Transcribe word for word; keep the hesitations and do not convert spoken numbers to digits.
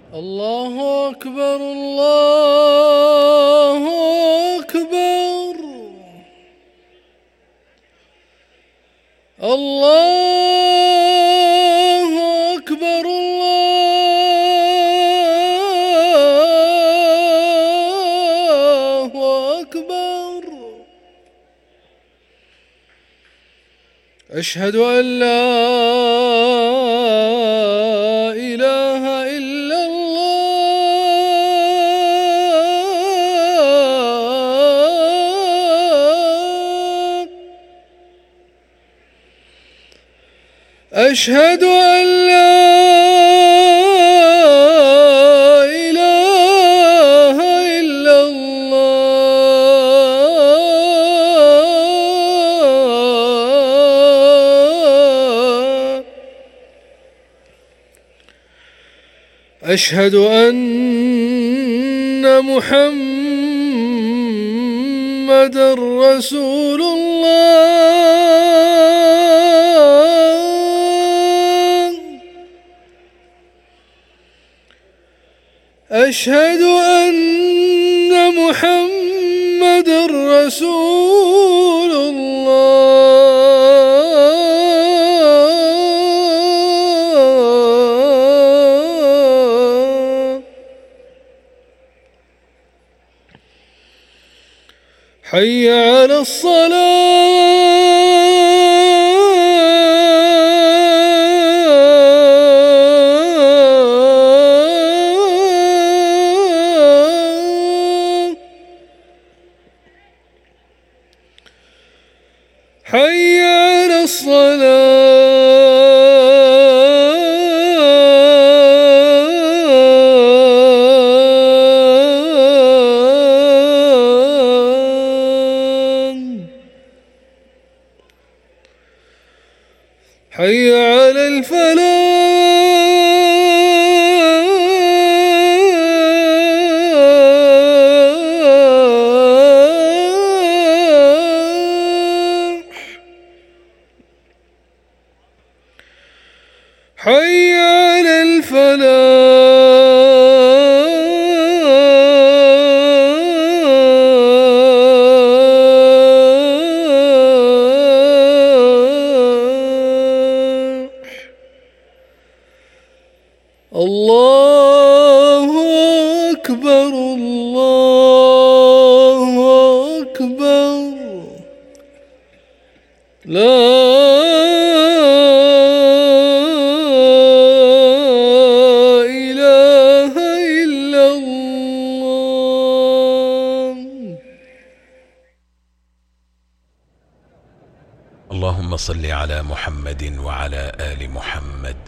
الله أكبر الله أكبر الله أكبر الله أكبر. أشهد أن لا إله إلا الله. أشهد أن لا إله إلا الله. أشهد أن محمدًا رسول الله. أشهد أن محمدًا رسول الله. حي على الصلاة. حي على الصلاة. حي على الفلاح. حي على الفلاح. الله أكبر الله أكبر. لا إله إلا الله. اللهم صل على محمد وعلى آل محمد